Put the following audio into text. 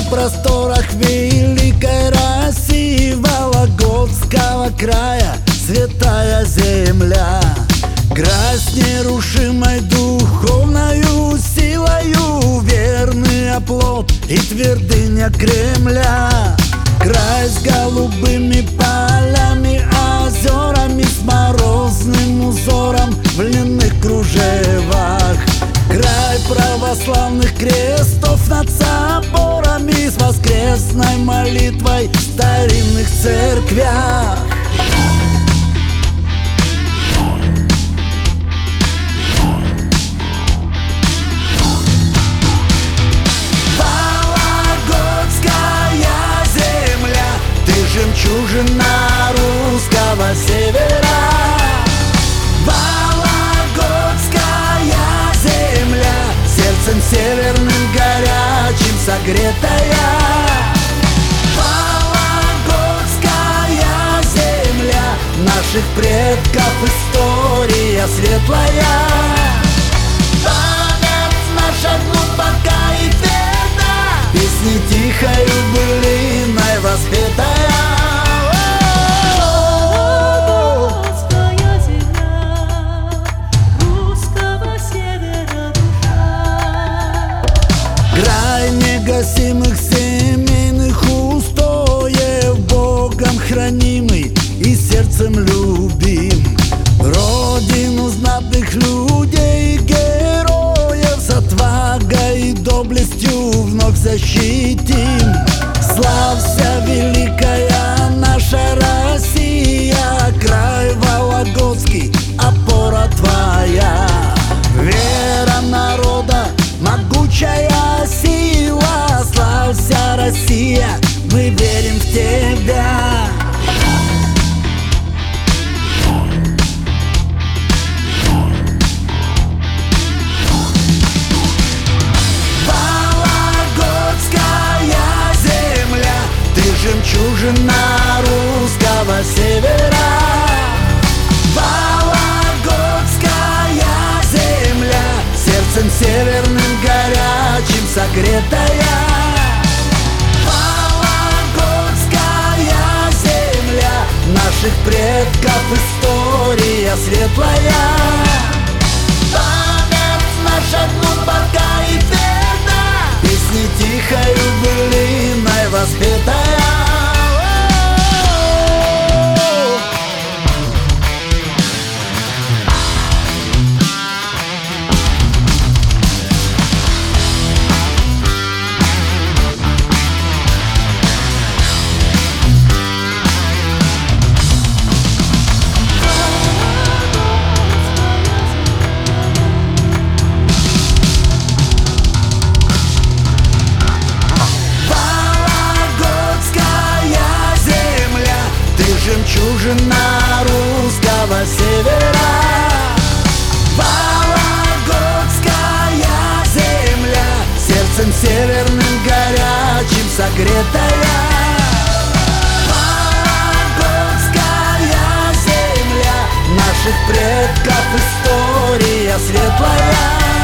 просторах великой России, Вологодского края, святая земля. Край с нерушимой духовною силою, верный оплот и твердыня Кремля. Край с голубыми полями, озерами, с морозным узором в льняных кружевах. Край православных крестов над соборами, с воскресной молитвой в старинных церквях. Жемчужина русского севера, Вологодская земля, сердцем северным горячим согретая. Вологодская земля, наших предков история светлая. Память наша глубока и тверда, песни тихою былиной воспетая. Край негасимых семейных устоев, Богом хранимый и сердцем любим. Родину знатных людей, героев, с отвагой и доблестью вновь защитим. Славься, великая наша Россия, край Вологодский, опора твоя. Вера народа, могучая сила, славься, Россия, мы верим в тебя. Вологодская земля, ты жемчужина русского севера. Вологодская земля, сердцем северным горячим согретая. Вологодская земля, наших предков история светлая. Память наша глубока и тверда, песни тихою былиной воспетая. Жемчужина русского севера, Вологодская земля, сердцем северным горячим согретая. Вологодская земля, наших предков история светлая.